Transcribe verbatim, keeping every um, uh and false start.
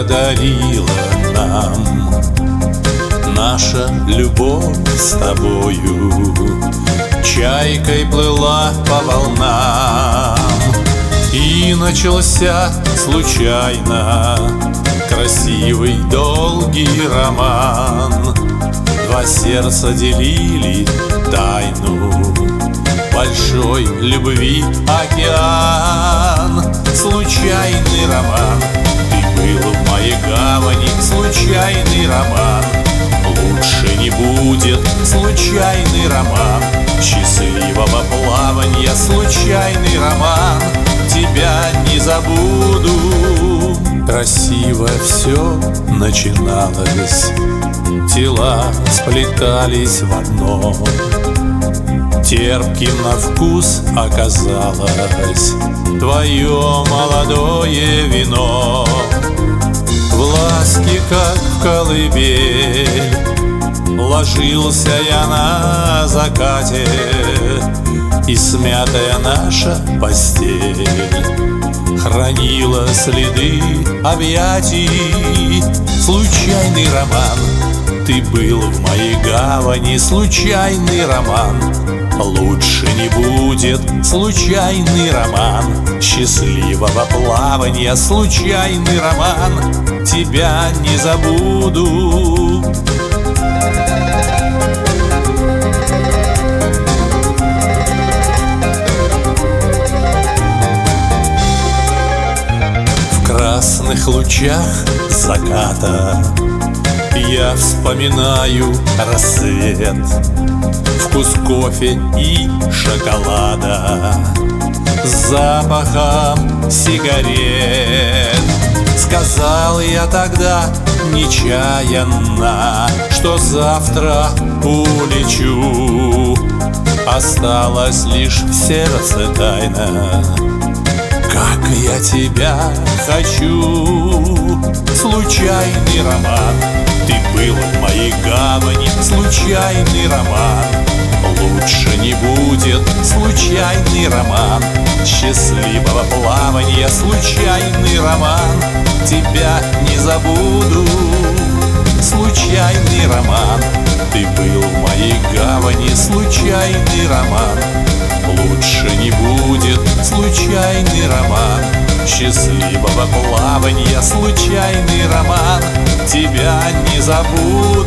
подарила нам наша любовь с тобою. Чайкой плыла по волнам, и начался случайно красивый долгий роман. Два сердца делили тайну большой любви океан. Случайный роман, ты был в моей гавани. Случайный роман, лучше не будет. Случайный роман счастливого плавания. Случайный роман, тебя не забуду. Красиво все начиналось, тела сплетались в одно. Терпким на вкус оказалось твое молодое вино. В ласке, как в колыбель, ложился я на закате, и смятая наша постель хранила следы объятий. Случайный роман, ты был в моей гавани. Случайный роман, лучше не будет. Случайный роман счастливого плавания. Случайный роман, тебя не забуду. В красных лучах заката я вспоминаю рассвет, вкус кофе и шоколада с запахом сигарет. Сказал я тогда нечаянно, что завтра улечу. Осталась лишь в сердце тайна, как я тебя хочу. Случайный роман, ты был в моей гавани. Случайный роман, лучше не будет. Случайный роман счастливого плавания. Случайный роман, тебя не забуду. Случайный роман, ты был в моей гавани. Случайный роман, лучше не будет. Случайный роман счастливого плавания. Случайный роман, тебя не забуду.